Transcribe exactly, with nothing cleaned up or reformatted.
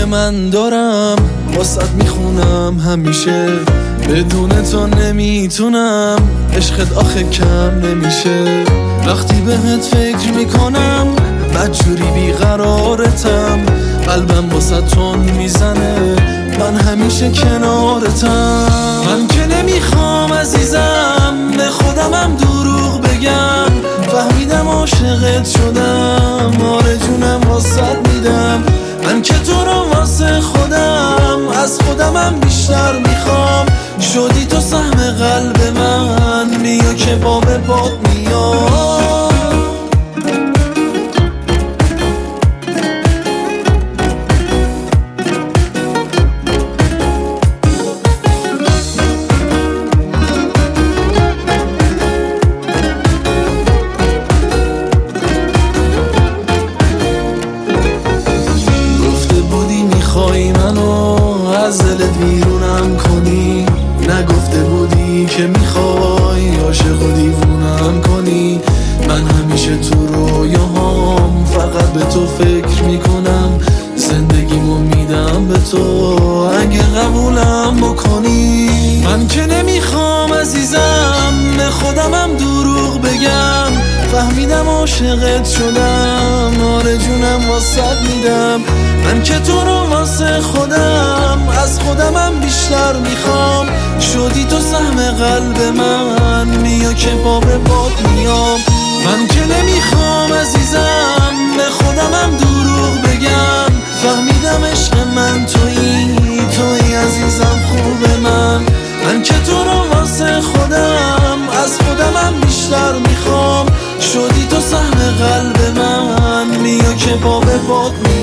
من دارم واسط میخونم همیشه، بدون تو نمیتونم، عشقت آخه کم نمیشه. وقتی بهت فکر میکنم بدجوری بیقرارتم، قلبم واسط تون میزنه، من همیشه کنارتم. من که نمیخوام عزیزم به خودمم دروغ بگم، فهمیدم عاشقت شدم، آره جونم واسط میدم. من که تو رو واسه خودم از خودمم بیشتر میخوام، شدی تو سهم قلب من، بیا که با به باد میام. میخوای منو از دلت بیرونم کنی، نگفته بودی که میخوای عاشق و دیوونم کنی. من همیشه تو رویاهام فقط به تو فکر میکنم، زندگیمو میدم به تو اگه قبولم بکنی. من که نمیخوام عزیزم به خودمم دروغ بگم، فهمیدم عاشقت شدم، آره جونم واسط میدم. من که تو رو واسه خودم از خودمم بیشتر میخوام، شدی تو سهم قلب من، بیا که با به باد میام. من که نمیخوام عزیزم به خودمم دروغ بگم، فهمیدم عشق من تویی، تویی عزیزم خوب من. من که تو رو واسه خودم از خودمم بیشتر میخوام، شدی تو سهم قلب من، بیا که با به باد میام.